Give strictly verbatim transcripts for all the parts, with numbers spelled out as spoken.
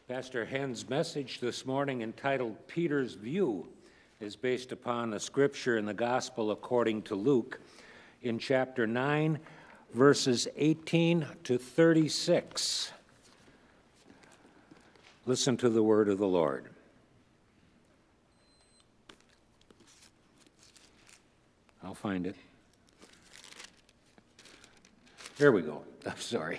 Pastor Hen's message this morning, entitled Peter's View, is based upon a scripture in the Gospel according to Luke in chapter nine, verses eighteen to thirty-six. Listen to the word of the Lord. I'll find it. Here we go. I'm sorry.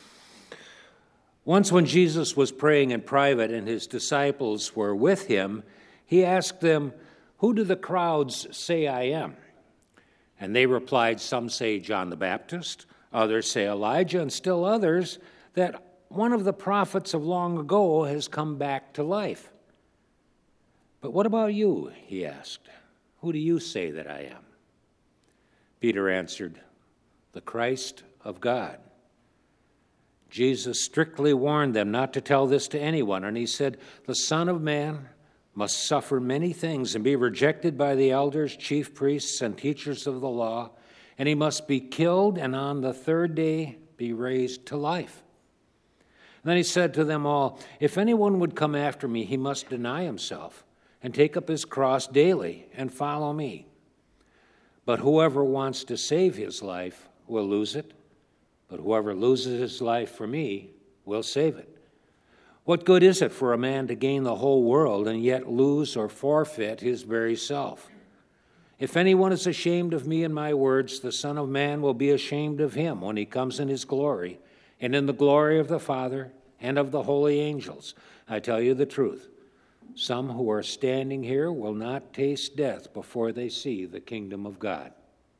Once when Jesus was praying in private and his disciples were with him, he asked them, "Who do the crowds say I am?" And they replied, "Some say John the Baptist, others say Elijah, and still others that one of the prophets of long ago has come back to life." "But what about you?" he asked. "Who do you say that I am?" Peter answered, "The Christ of God." Jesus strictly warned them not to tell this to anyone, and he said, "The Son of Man must suffer many things and be rejected by the elders, chief priests, and teachers of the law, and he must be killed and on the third day be raised to life." And then he said to them all, "If anyone would come after me, he must deny himself and take up his cross daily and follow me. But whoever wants to save his life will lose it. But whoever loses his life for me will save it. What good is it for a man to gain the whole world and yet lose or forfeit his very self? If anyone is ashamed of me and my words, the Son of Man will be ashamed of him when he comes in his glory and in the glory of the Father and of the holy angels. I tell you the truth, some who are standing here will not taste death before they see the kingdom of God."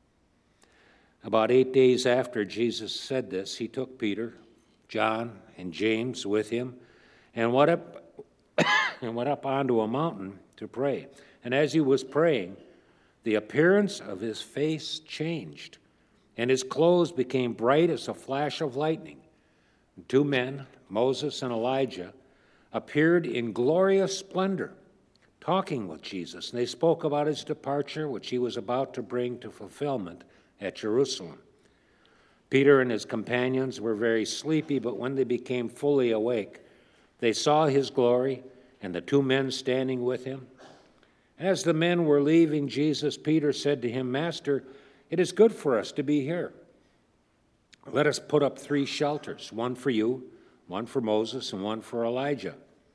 About eight days after Jesus said this, he took Peter, John, and James with him and went up, and went up onto a mountain to pray. And as he was praying, the appearance of his face changed, and his clothes became bright as a flash of lightning. And two men, Moses and Elijah, appeared in glorious splendor, talking with Jesus. And they spoke about his departure, which he was about to bring to fulfillment at Jerusalem. Peter and his companions were very sleepy, but when they became fully awake, they saw his glory and the two men standing with him. As the men were leaving Jesus, Peter said to him, "Master, it is good for us to be here. Let us put up three shelters, one for you, one for Moses, and one for Elijah."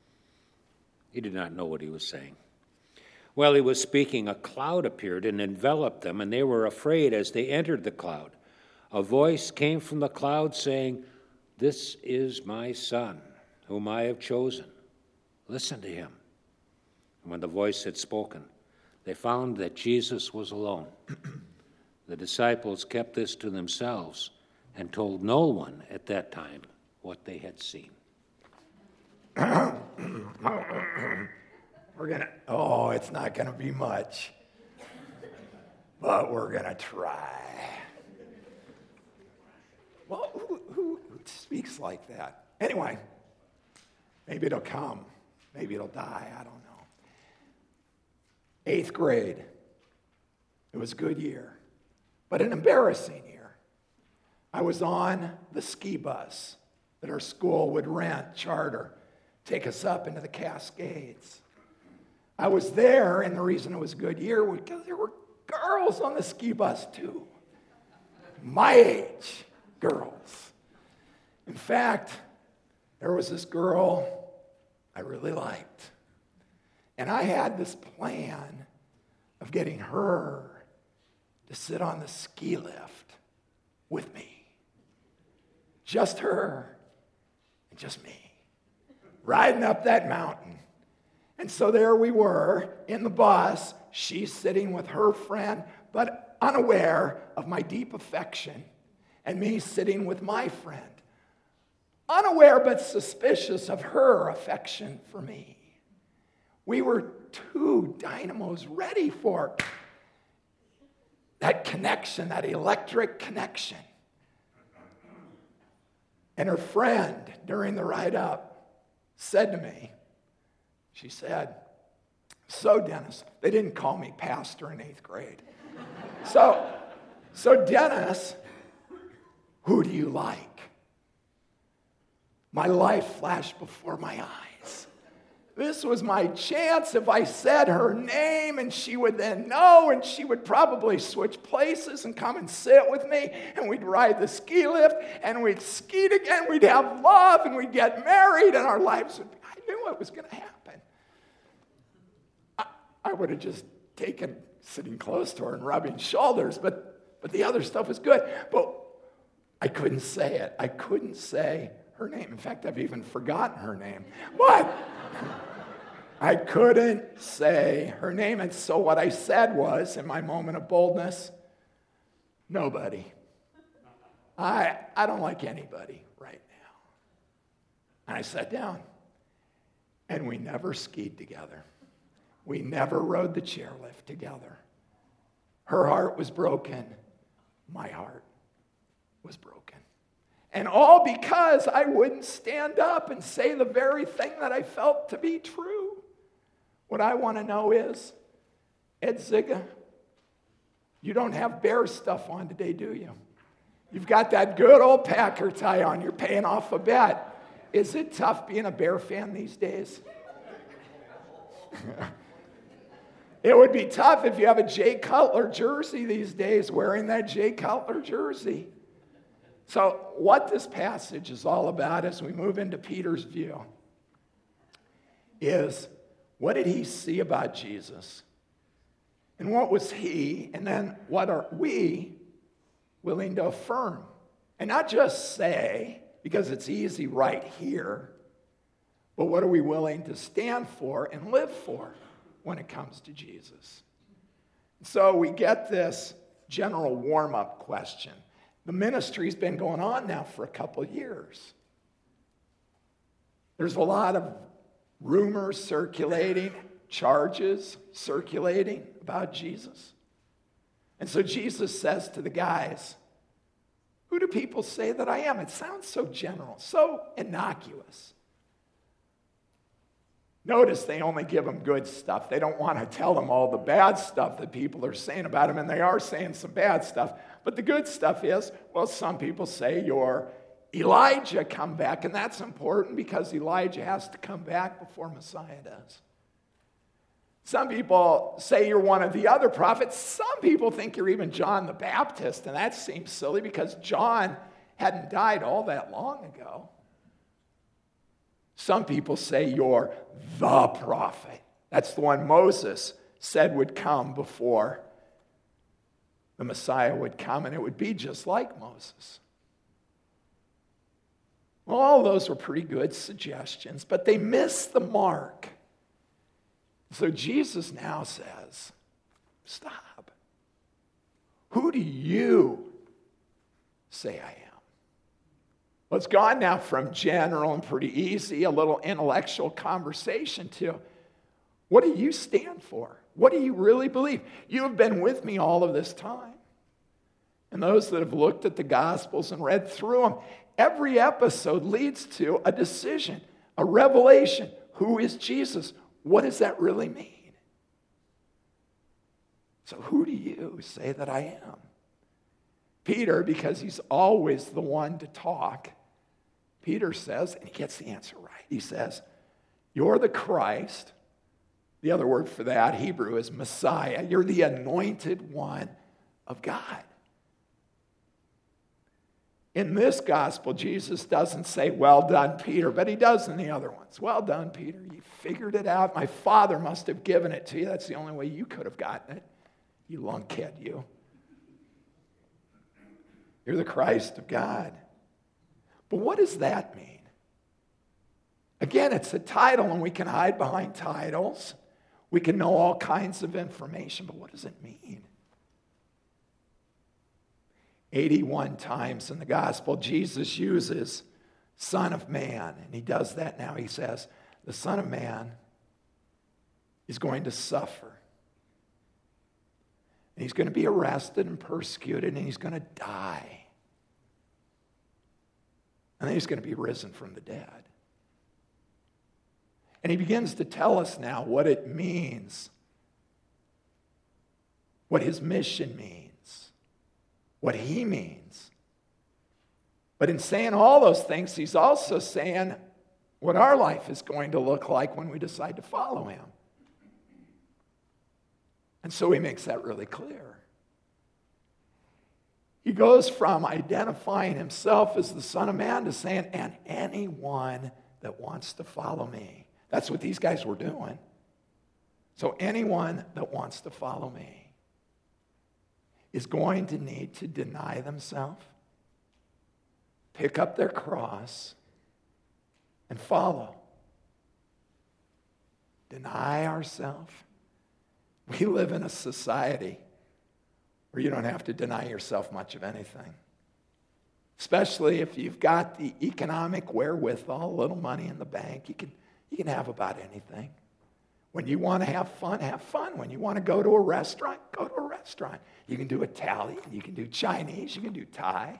He did not know what he was saying. While he was speaking, a cloud appeared and enveloped them, and they were afraid as they entered the cloud. A voice came from the cloud saying, "This is my Son, whom I have chosen. Listen to him." And when the voice had spoken, they found that Jesus was alone. The disciples kept this to themselves and told no one at that time what they had seen. We're going to, oh, it's not going to be much, but we're going to try. Well, who, who, who speaks like that? Anyway, maybe it'll come. Maybe it'll die. I don't know. Eighth grade. It was a good year, but an embarrassing year. I was on the ski bus that our school would rent, charter, take us up into the Cascades. I was there, and the reason it was a good year was because there were girls on the ski bus, too. My age girls. In fact, there was this girl I really liked. And I had this plan of getting her to sit on the ski lift with me. Just her and just me. Riding up that mountain. And so there we were in the bus, she sitting with her friend, but unaware of my deep affection, and me sitting with my friend, unaware but suspicious of her affection for me. We were two dynamos ready for that connection, that electric connection. And her friend, during the ride up, said to me, she said, "So Dennis," they didn't call me pastor in eighth grade. So, so Dennis, who do you like? My life flashed before my eyes. This was my chance if I said her name, and she would then know, and she would probably switch places and come and sit with me, and we'd ride the ski lift, and we'd ski again, we'd have love, and we'd get married, and our lives would be, I knew what was going to happen. I, I would have just taken sitting close to her and rubbing shoulders, but, but the other stuff was good. But I couldn't say it. I couldn't say her name. In fact, I've even forgotten her name. But I couldn't say her name. And so what I said was, in my moment of boldness, nobody. I, I don't like anybody right now. And I sat down. And we never skied together. We never rode the chairlift together. Her heart was broken. My heart was broken. And all because I wouldn't stand up and say the very thing that I felt to be true. What I want to know is, Ed Ziga, you don't have Bear stuff on today, do you? You've got that good old Packer tie on. You're paying off a bet. Is it tough being a Bear fan these days? It would be tough if you have a Jay Cutler jersey these days, wearing that Jay Cutler jersey. So what this passage is all about as we move into Peter's view is, what did he see about Jesus? And what was he? And then what are we willing to affirm? And not just say, because it's easy right here, but what are we willing to stand for and live for when it comes to Jesus? So we get this general warm-up question. The ministry's been going on now for a couple of years. There's a lot of rumors circulating, charges circulating about Jesus. And so Jesus says to the guys, who do people say that I am? It sounds so general, so innocuous. Notice they only give them good stuff. They don't want to tell them all the bad stuff that people are saying about him, and they are saying some bad stuff. But the good stuff is, well, some people say you're Elijah come back, and that's important because Elijah has to come back before Messiah does. Some people say you're one of the other prophets. Some people think you're even John the Baptist, and that seems silly because John hadn't died all that long ago. Some people say you're the prophet. That's the one Moses said would come before the Messiah would come, and it would be just like Moses. Well, all those were pretty good suggestions, but they missed the mark. So Jesus now says, stop. Who do you say I am? Well, it's gone now from general and pretty easy, a little intellectual conversation to, what do you stand for? What do you really believe? You have been with me all of this time. And those that have looked at the Gospels and read through them, every episode leads to a decision, a revelation. Who is Jesus? What does that really mean? So who do you say that I am? Peter, because he's always the one to talk, Peter says, and he gets the answer right. He says, you're the Christ. The other word for that, Hebrew, is Messiah. You're the anointed one of God. In this gospel, Jesus doesn't say, well done, Peter, but he does in the other ones. Well done, Peter. You figured it out. My Father must have given it to you. That's the only way you could have gotten it. You lunkhead, you. You're the Christ of God. But what does that mean? Again, it's a title, and we can hide behind titles. We can know all kinds of information, but what does it mean? eighty-one times in the gospel, Jesus uses Son of Man, and he does that now. He says, the Son of Man is going to suffer. And he's going to be arrested and persecuted, and he's going to die. And then he's going to be risen from the dead. And he begins to tell us now what it means, what his mission means, what he means. But in saying all those things, he's also saying what our life is going to look like when we decide to follow him. And so he makes that really clear. He goes from identifying himself as the Son of Man to saying, and anyone that wants to follow me. That's what these guys were doing. So anyone that wants to follow me is going to need to deny themselves, pick up their cross, and follow. Deny ourselves. We live in a society where you don't have to deny yourself much of anything. Especially if you've got the economic wherewithal, a little money in the bank, you can, you can have about anything. When you want to have fun, have fun. When you want to go to a restaurant, go to a restaurant. You can do Italian, you can do Chinese, you can do Thai.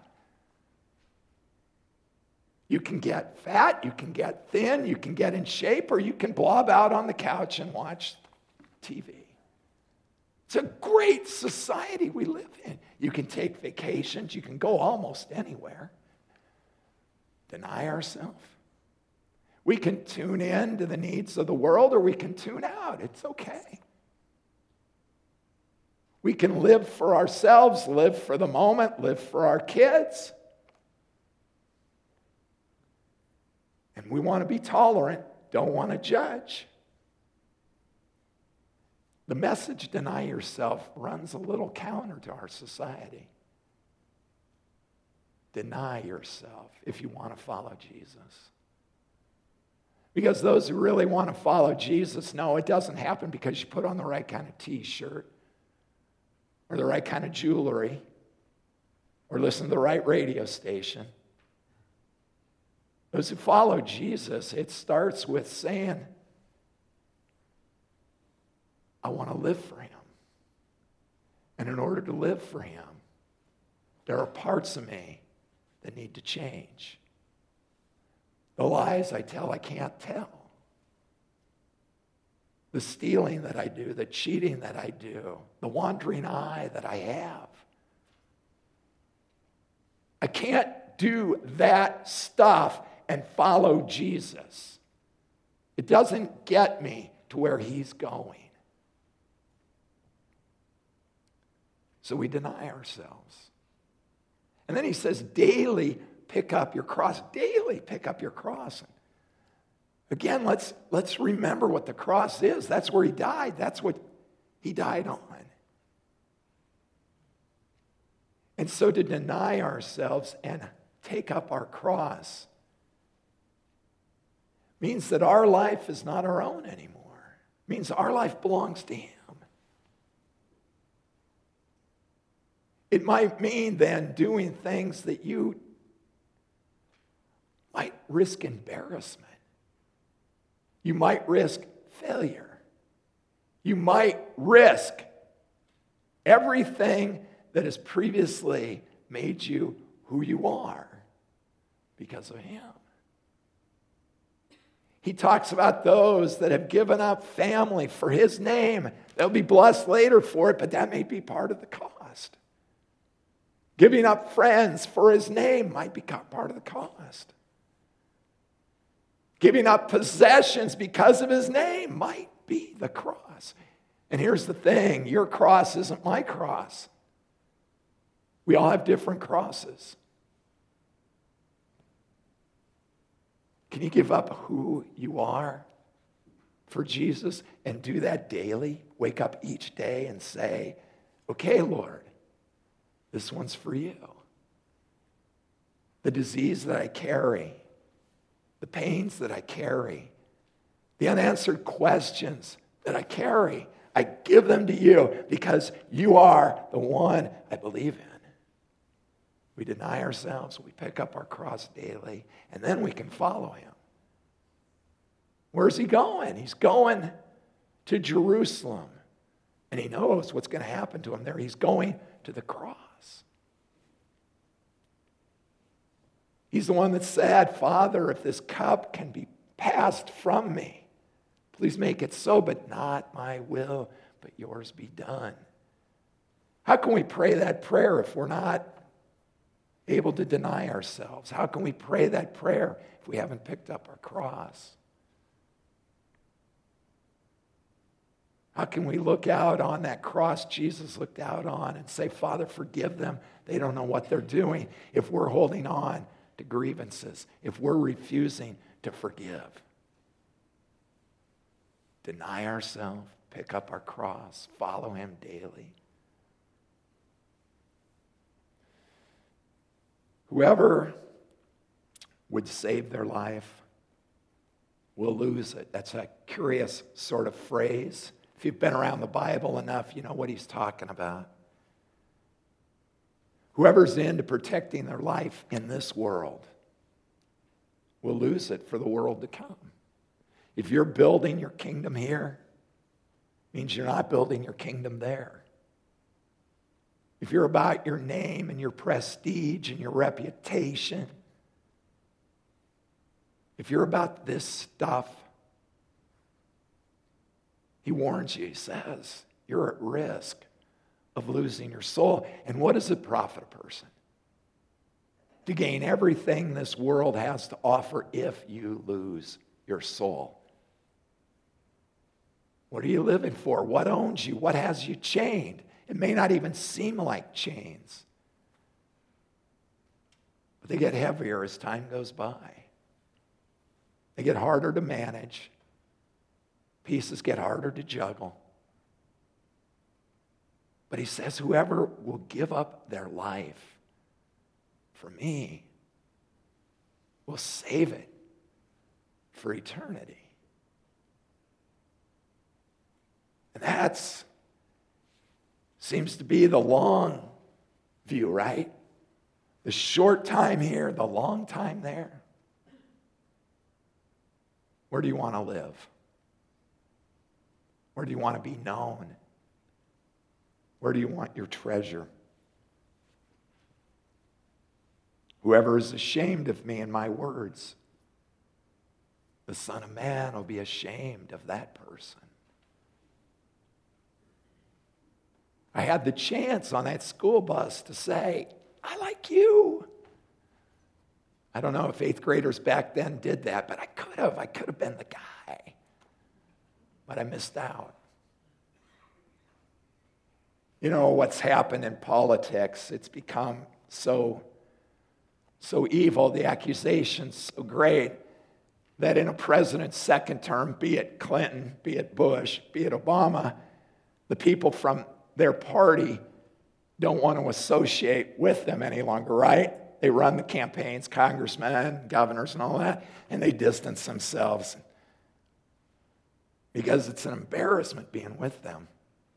You can get fat, you can get thin, you can get in shape, or you can blob out on the couch and watch T V. It's a great society we live in. You can take vacations, you can go almost anywhere. Deny ourselves. We can tune in to the needs of the world, or we can tune out. It's okay. We can live for ourselves, live for the moment, live for our kids. And we want to be tolerant, don't want to judge. The message, deny yourself, runs a little counter to our society. Deny yourself if you want to follow Jesus. Because those who really want to follow Jesus know it doesn't happen because you put on the right kind of t-shirt or the right kind of jewelry or listen to the right radio station. Those who follow Jesus, it starts with saying, I want to live for him. And in order to live for him, there are parts of me that need to change. The lies I tell, I can't tell. The stealing that I do, the cheating that I do, the wandering eye that I have. I can't do that stuff and follow Jesus. It doesn't get me to where he's going. So we deny ourselves. And then he says, daily pick up your cross. Daily pick up your cross. Again, let's, let's remember what the cross is. That's where he died. That's what he died on. And so to deny ourselves and take up our cross means that our life is not our own anymore. It means our life belongs to him. It might mean then doing things that you might risk embarrassment. You might risk failure. You might risk everything that has previously made you who you are because of him. He talks about those that have given up family for his name. They'll be blessed later for it, but that may be part of the cost. Giving up friends for his name might be part of the cost. Giving up possessions because of his name might be the cross. And here's the thing, your cross isn't my cross. We all have different crosses. Can you give up who you are for Jesus and do that daily? Wake up each day and say, okay, Lord, this one's for you. The disease that I carry, the pains that I carry, the unanswered questions that I carry, I give them to you because you are the one I believe in. We deny ourselves, we pick up our cross daily, and then we can follow him. Where's he going? He's going to Jerusalem, and he knows what's going to happen to him there. He's going to the cross. He's the one that said, Father, if this cup can be passed from me, please make it so, but not my will, but yours be done. How can we pray that prayer if we're not able to deny ourselves? How can we pray that prayer if we haven't picked up our cross? How can we look out on that cross Jesus looked out on and say, Father, forgive them. They don't know what they're doing, if we're holding on to grievances, if we're refusing to forgive? Deny ourselves, pick up our cross, follow him daily. Whoever would save their life will lose it. That's a curious sort of phrase. If you've been around the Bible enough, you know what he's talking about. Whoever's into protecting their life in this world will lose it for the world to come. If you're building your kingdom here, it means you're not building your kingdom there. If you're about your name and your prestige and your reputation, if you're about this stuff, he warns you, he says, you're at risk of losing your soul. And what does it profit a person? To gain everything this world has to offer if you lose your soul. What are you living for? What owns you? What has you chained? It may not even seem like chains, but they get heavier as time goes by. They get harder to manage. Pieces get harder to juggle. But he says, whoever will give up their life for me will save it for eternity. And that's seems to be the long view, right? The short time here, the long time there. Where do you want to live? Where do you want to be known? Where do you want your treasure? Whoever is ashamed of me and my words, the Son of Man will be ashamed of that person. I had the chance on that school bus to say, I like you. I don't know if eighth graders back then did that, but I could have. I could have been the guy. But I missed out. You know what's happened in politics? It's become so, so evil, the accusations so great, that in a president's second term, be it Clinton, be it Bush, be it Obama, the people from their party don't want to associate with them any longer, right? They run the campaigns, congressmen, governors, and all that, and they distance themselves because it's an embarrassment being with them.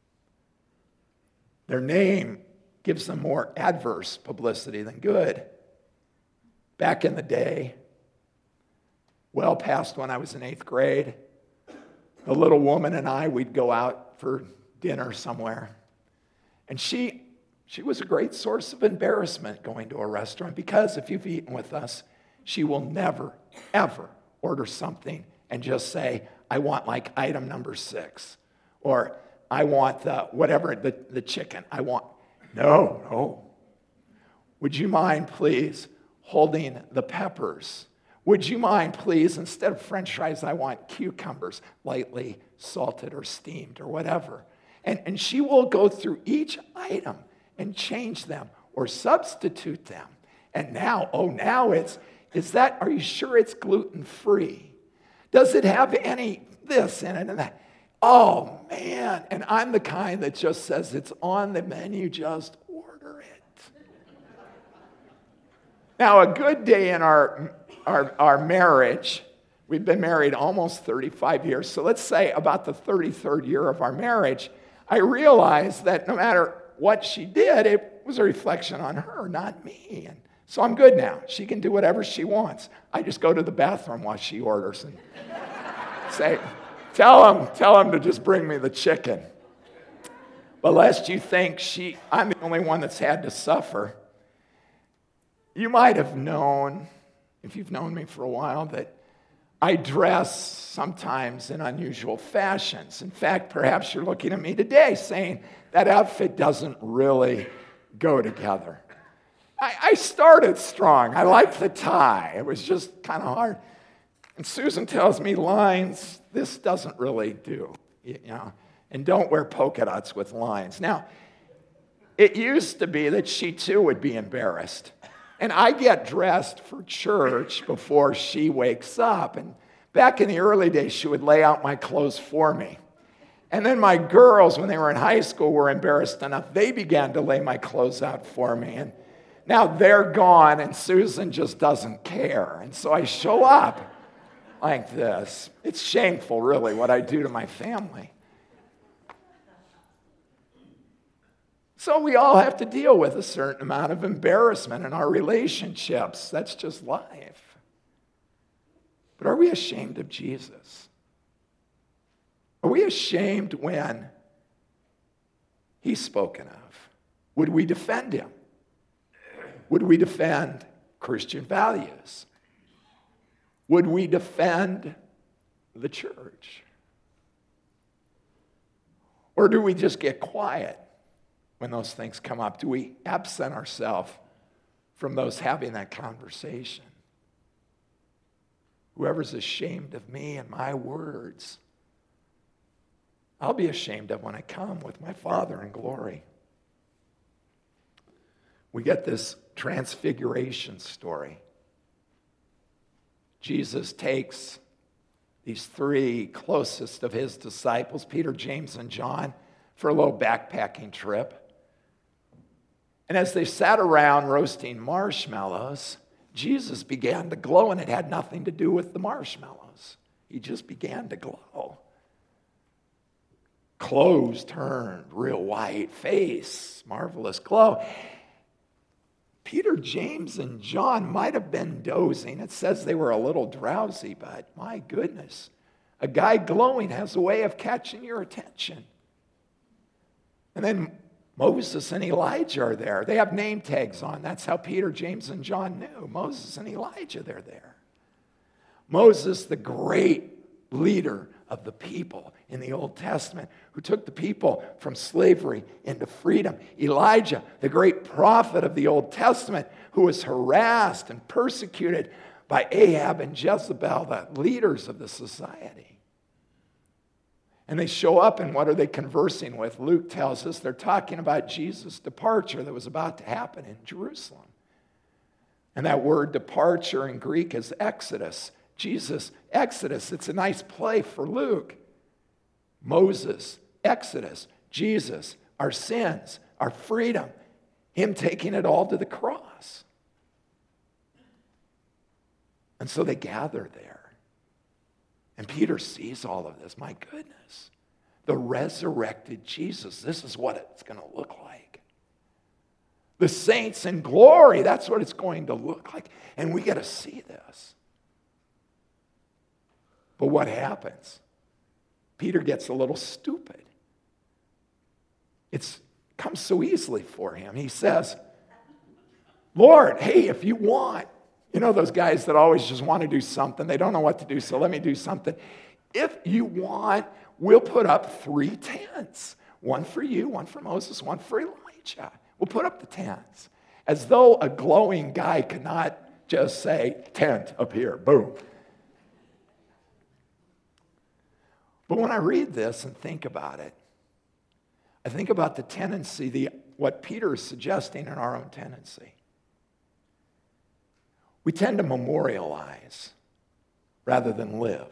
Their name gives them more adverse publicity than good. Back in the day, well past when I was in eighth grade, the little woman and I, we'd go out for dinner somewhere. And she, she was a great source of embarrassment going to a restaurant, because if you've eaten with us, she will never, ever order something and just say, I want like item number six, or I want the, whatever, the, the chicken. I want, no, no. Would you mind, please, holding the peppers? Would you mind, please, instead of French fries, I want cucumbers, lightly salted or steamed or whatever. And, and she will go through each item and change them or substitute them. And now, oh, now it's, is that, are you sure it's gluten-free? Does it have any this in it and that? Oh, man. And I'm the kind that just says it's on the menu, just order it. Now, a good day in our, our, our marriage, we've been married almost thirty-five years, so let's say about the thirty-third year of our marriage, I realized that no matter what she did, it was a reflection on her, not me. And so I'm good now. She can do whatever she wants. I just go to the bathroom while she orders and say, tell him, tell him to just bring me the chicken. But lest you think she, I'm the only one that's had to suffer, you might have known, if you've known me for a while, that I dress sometimes in unusual fashions. In fact, perhaps you're looking at me today saying that outfit doesn't really go together. I, I started strong. I liked the tie. It was just kind of hard. And Susan tells me, lines, this doesn't really do, you know, and don't wear polka dots with lines. Now, it used to be that she too would be embarrassed. And I get dressed for church before she wakes up. And back in the early days, she would lay out my clothes for me. And then my girls, when they were in high school, were embarrassed enough. They began to lay my clothes out for me. And now they're gone, and Susan just doesn't care. And so I show up like this. It's shameful, really, what I do to my family. So we all have to deal with a certain amount of embarrassment in our relationships. That's just life. But are we ashamed of Jesus? Are we ashamed when he's spoken of? Would we defend him? Would we defend Christian values? Would we defend the church? Or do we just get quiet when those things come up? Do we absent ourselves from those having that conversation? Whoever's ashamed of me and my words, I'll be ashamed of when I come with my Father in glory. We get this transfiguration story. Jesus takes these three closest of his disciples, Peter, James, and John, for a little backpacking trip. And as they sat around roasting marshmallows, Jesus began to glow, and it had nothing to do with the marshmallows. He just began to glow. Clothes turned real white, face, marvelous glow. Peter, James, and John might have been dozing. It says they were a little drowsy, but my goodness, a guy glowing has a way of catching your attention. And then Moses and Elijah are there. They have name tags on. That's how Peter, James, and John knew. Moses and Elijah, they're there. Moses, the great leader of the people in the Old Testament, who took the people from slavery into freedom. Elijah, the great prophet of the Old Testament, who was harassed and persecuted by Ahab and Jezebel, the leaders of the society. And they show up, and what are they conversing with? Luke tells us they're talking about Jesus' departure that was about to happen in Jerusalem. And that word departure in Greek is exodus. Jesus, Exodus. It's a nice play for Luke. Moses, Exodus. Jesus, our sins, our freedom. Him taking it all to the cross. And so they gather there. And Peter sees all of this. My goodness. The resurrected Jesus. This is what it's going to look like. The saints in glory. That's what it's going to look like. And we get to see this. But what happens? Peter gets a little stupid. It comes so easily for him. He says, Lord, hey, if you want, you know those guys that always just want to do something. They don't know what to do, so let me do something. If you want, we'll put up three tents. One for you, one for Moses, one for Elijah. We'll put up the tents. As though a glowing guy could not just say, tent up here, boom. But when I read this and think about it, I think about the tendency, the, what Peter is suggesting in our own tendency. We tend to memorialize rather than live.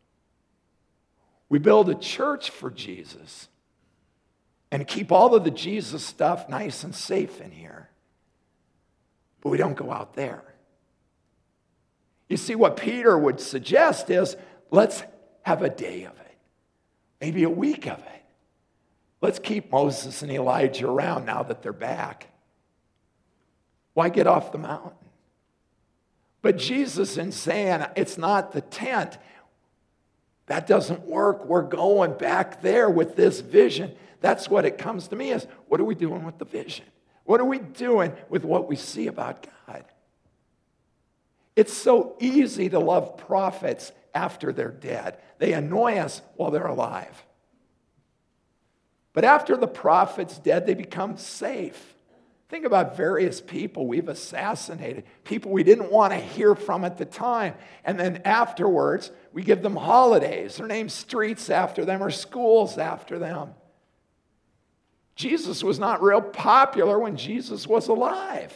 We build a church for Jesus and keep all of the Jesus stuff nice and safe in here, but we don't go out there. You see, what Peter would suggest is, let's have a day of it. Maybe a week of it. Let's keep Moses and Elijah around now that they're back. Why get off the mountain? But Jesus, in saying it's not the tent, that doesn't work. We're going back there with this vision. That's what it comes to me as, what are we doing with the vision? What are we doing with what we see about God? It's so easy to love prophets after they're dead. They annoy us while they're alive. But after the prophet's dead, they become safe. Think about various people we've assassinated, people we didn't want to hear from at the time. And then afterwards, we give them holidays or name streets after them or schools after them. Jesus was not real popular when Jesus was alive.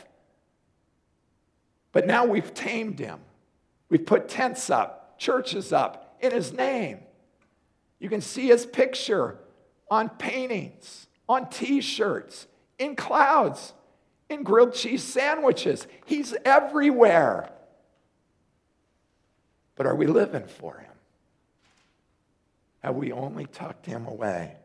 But now we've tamed him. We've put tents up, churches up in his name. You can see his picture on paintings, on t-shirts, in clouds, in grilled cheese sandwiches. He's everywhere. But are we living for him? Have we only tucked him away?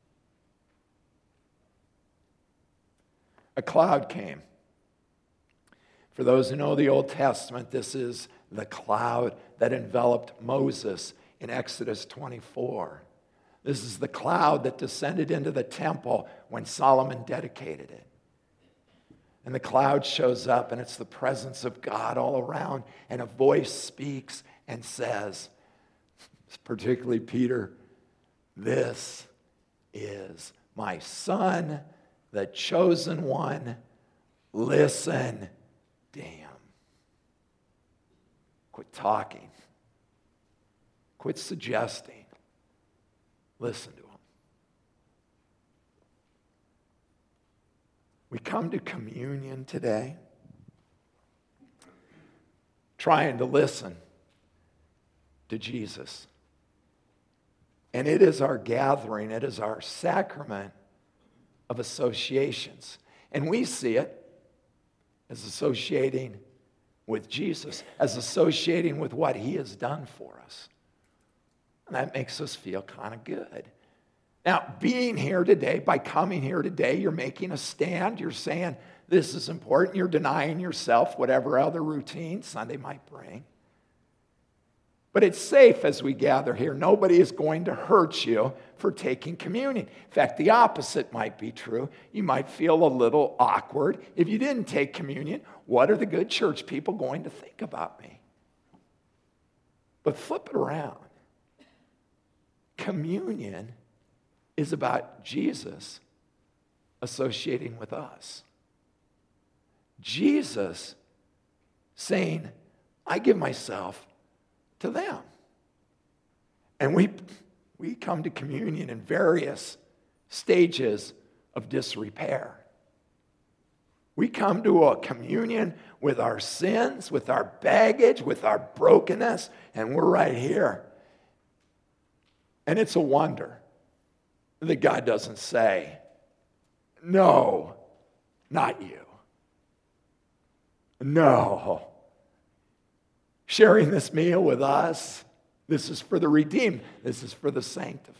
A cloud came. For those who know the Old Testament, this is the cloud that enveloped Moses in Exodus twenty-four. This is the cloud that descended into the temple when Solomon dedicated it. And the cloud shows up, and it's the presence of God all around, and a voice speaks and says, particularly Peter, "This is my son, the chosen one. Listen to him." Quit talking. Quit suggesting. Listen to him. We come to communion today trying to listen to Jesus. And it is our gathering, it is our sacrament of associations. And we see it as associating with Jesus, as associating with what he has done for us. And that makes us feel kind of good. Now, being here today, by coming here today, you're making a stand. You're saying this is important. You're denying yourself whatever other routine Sunday might bring. But it's safe as we gather here. Nobody is going to hurt you for taking communion. In fact, the opposite might be true. You might feel a little awkward. If you didn't take communion, what are the good church people going to think about me? But flip it around. Communion is about Jesus associating with us. Jesus saying, I give myself to them. And we, we come to communion in various stages of disrepair. We come to a communion with our sins, with our baggage, with our brokenness, and we're right here. And it's a wonder that God doesn't say, no, not you. No. Sharing this meal with us, this is for the redeemed. This is for the sanctified.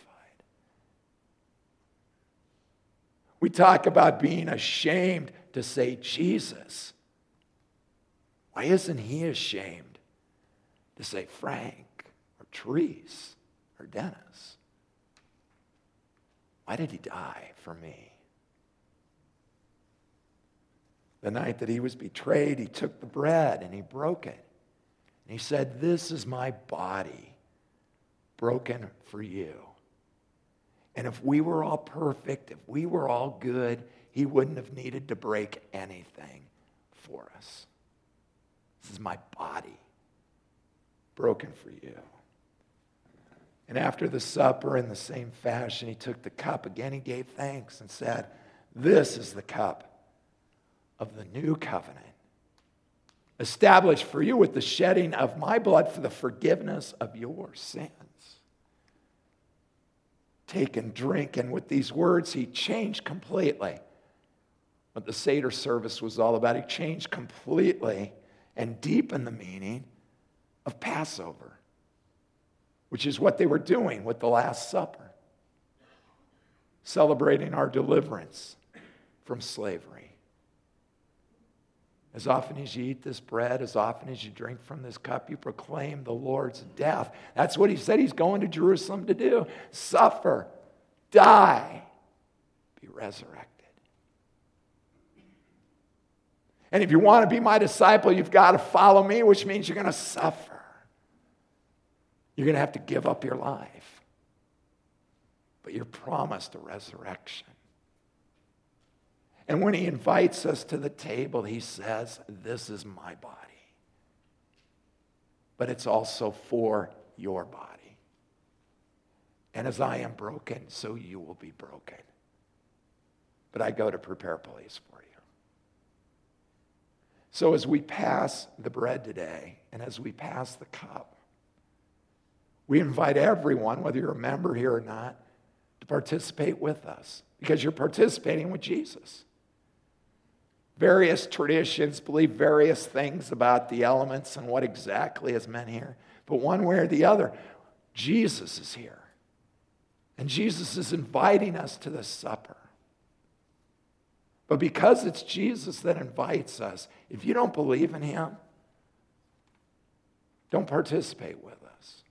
We talk about being ashamed to say Jesus. Why isn't he ashamed to say Frank or Therese or Dennis? Why did he die for me? The night that he was betrayed, he took the bread and he broke it. And he said, this is my body broken for you. And if we were all perfect, if we were all good, he wouldn't have needed to break anything for us. This is my body broken for you. And after the supper, in the same fashion, he took the cup. Again, he gave thanks and said, this is the cup of the new covenant, established for you with the shedding of my blood for the forgiveness of your sins. Take and drink. And with these words, he changed completely what the Seder service was all about. He changed completely and deepened the meaning of Passover, which is what they were doing with the Last Supper, celebrating our deliverance from slavery. As often as you eat this bread, as often as you drink from this cup, you proclaim the Lord's death. That's what he said he's going to Jerusalem to do. Suffer, die, be resurrected. And if you want to be my disciple, you've got to follow me, which means you're going to suffer. You're going to have to give up your life. But you're promised a resurrection. And when he invites us to the table, he says, this is my body. But it's also for your body. And as I am broken, so you will be broken. But I go to prepare a place for you. So as we pass the bread today, and as we pass the cup, we invite everyone, whether you're a member here or not, to participate with us, because you're participating with Jesus. Various traditions believe various things about the elements and what exactly is meant here. But one way or the other, Jesus is here. And Jesus is inviting us to the supper. But because it's Jesus that invites us, if you don't believe in him, don't participate with us.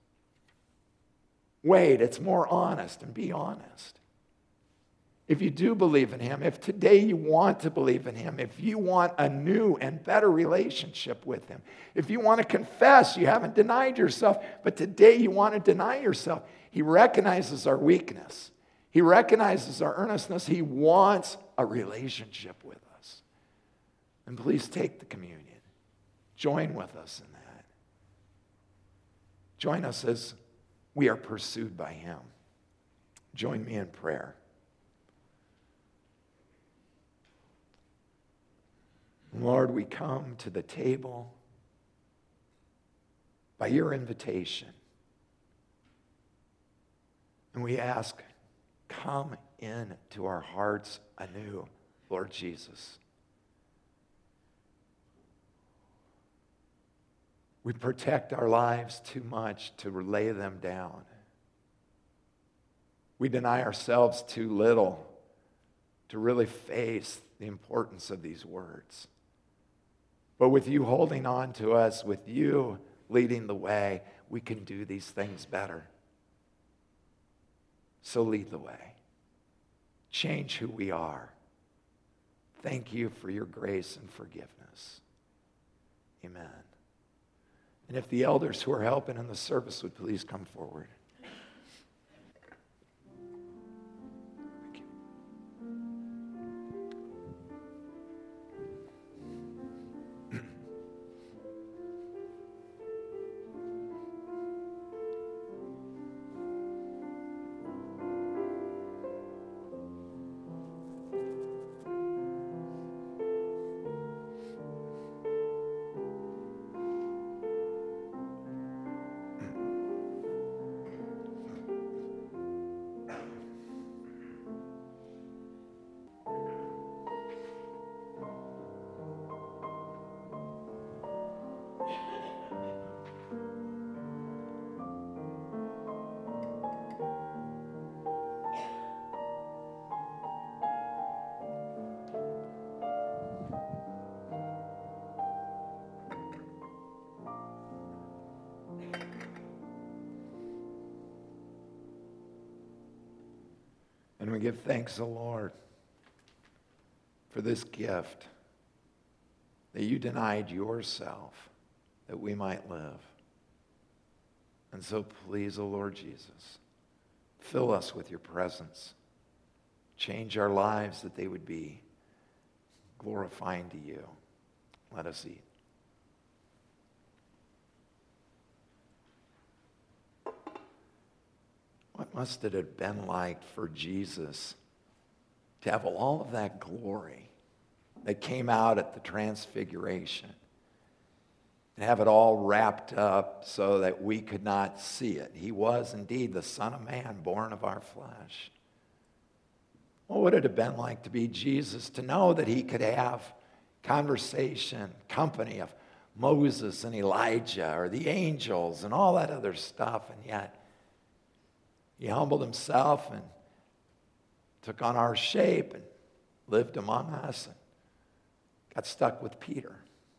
Wait, it's more honest, and be honest. If you do believe in him, if today you want to believe in him, if you want a new and better relationship with him, if you want to confess you haven't denied yourself, but today you want to deny yourself, he recognizes our weakness. He recognizes our earnestness. He wants a relationship with us. And please take the communion. Join with us in that. Join us as we are pursued by him. Join me in prayer. Lord, we come to the table by your invitation. And we ask, come into our hearts anew, Lord Jesus. We protect our lives too much to lay them down. We deny ourselves too little to really face the importance of these words. But with you holding on to us, with you leading the way, we can do these things better. So lead the way. Change who we are. Thank you for your grace and forgiveness. Amen. And if the elders who are helping in the service would please come forward. Thank you. And we give thanks, O Lord, for this gift that you denied yourself that we might live. And so please, O Lord Jesus, fill us with your presence. Change our lives that they would be glorifying to you. Let us eat. What must it have been like for Jesus to have all of that glory that came out at the transfiguration and have it all wrapped up so that we could not see it? He was indeed the Son of Man, born of our flesh. What would it have been like to be Jesus, to know that he could have conversation, company of Moses and Elijah or the angels and all that other stuff, and yet he humbled himself and took on our shape and lived among us and got stuck with Peter.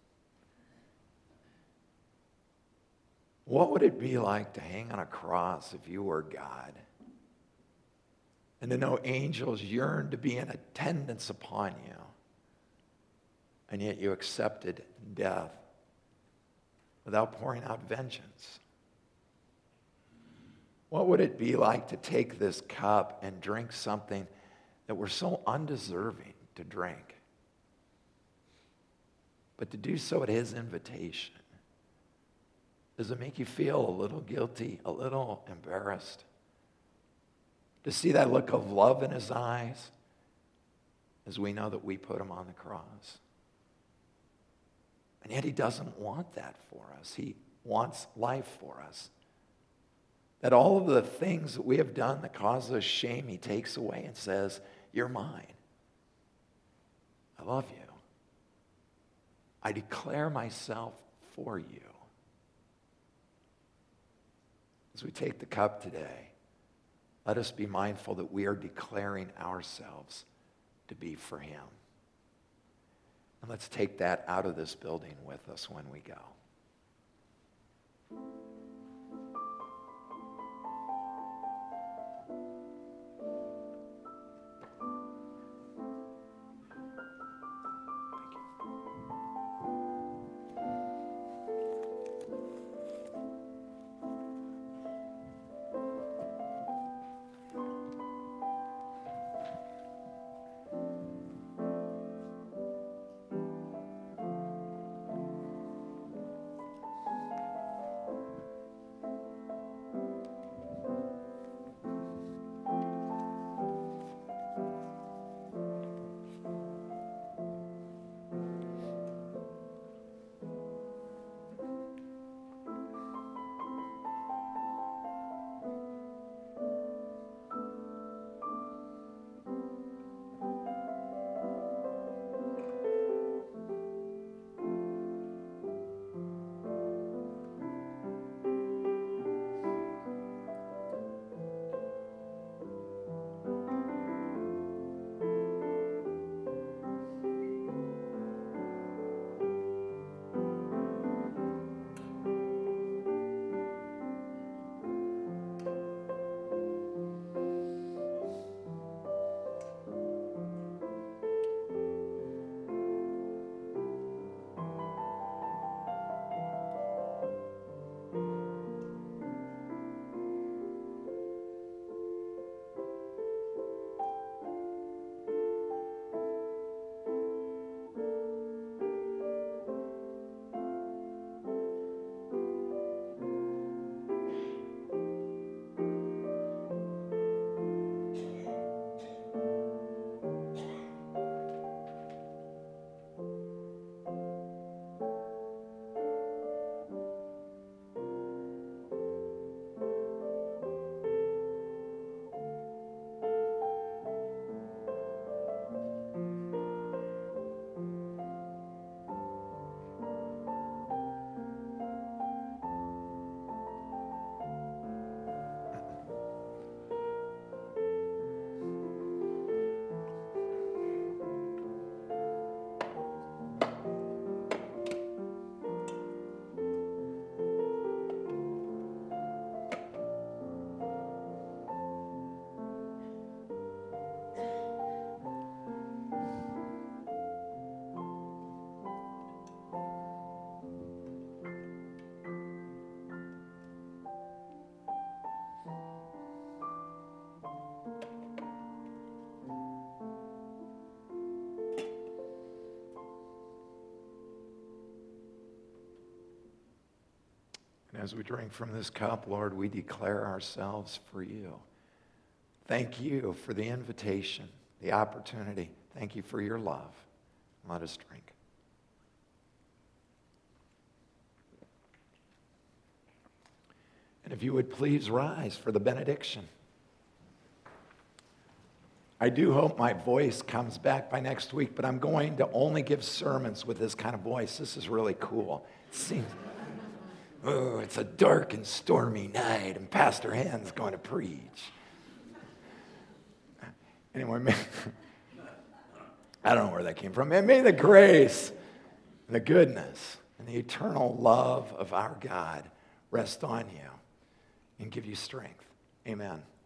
What would it be like to hang on a cross if you were God? And to know angels yearn to be in attendance upon you, and yet you accepted death without pouring out vengeance? What would it be like to take this cup and drink something that we're so undeserving to drink, but to do so at his invitation. Does it make you feel a little guilty, a little embarrassed? To see that look of love in his eyes as we know that we put him on the cross. And yet he doesn't want that for us. He wants life for us. That all of the things that we have done that cause us shame, he takes away and says, you're mine. I love you. I declare myself for you. As we take the cup today, let us be mindful that we are declaring ourselves to be for him. And let's take that out of this building with us when we go. As we drink from this cup, Lord, we declare ourselves for you. Thank you for the invitation, the opportunity. Thank you for your love. Let us drink. And if you would please rise for the benediction. I do hope my voice comes back by next week, but I'm going to only give sermons with this kind of voice. This is really cool. It seems... Oh, it's a dark and stormy night, and Pastor Hans going to preach. Anyway, may, I don't know where that came from. And may the grace, and the goodness, and the eternal love of our God rest on you and give you strength. Amen.